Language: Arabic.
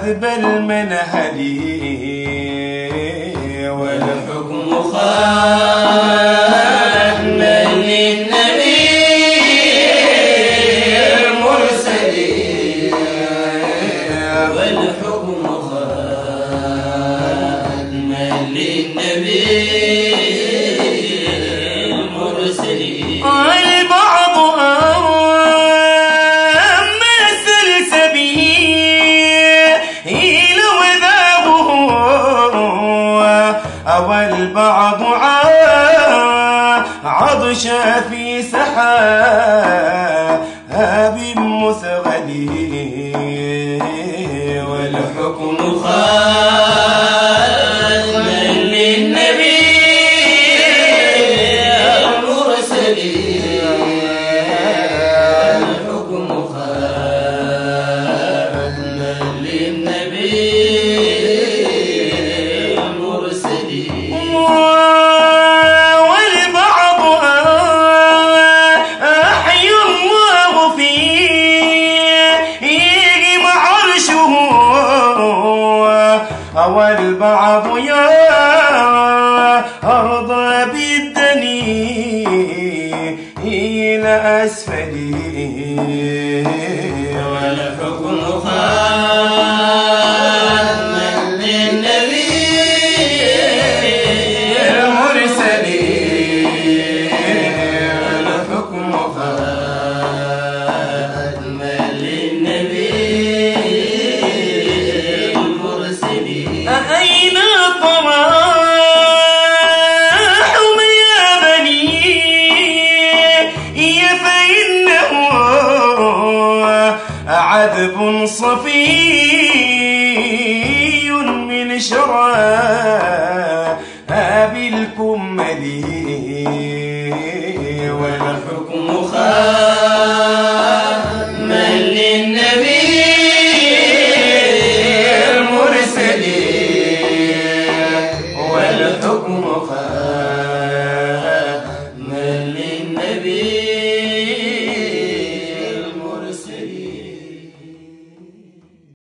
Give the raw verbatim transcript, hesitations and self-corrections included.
عذب المنهلي والحكم خاتما للنبي المرسلين والحكم خاتما للنبي المرسلين البعض أما سلسبيل وذابه والبعض عطش في سحاب مسغلي والحكم خاتما للنبي المرسلين الحكم خاتما للنبي المرسلين والبعض أحيى الله فيه عرشه والبعض يا أرض بالدني إلى أسفلي والحكم خاتما للنبي المرسلين الحكم خاتما للنبي المرسلين أين طراحهم يا بني فإنه عذب صفي من شراب الكمل والحكم خاتما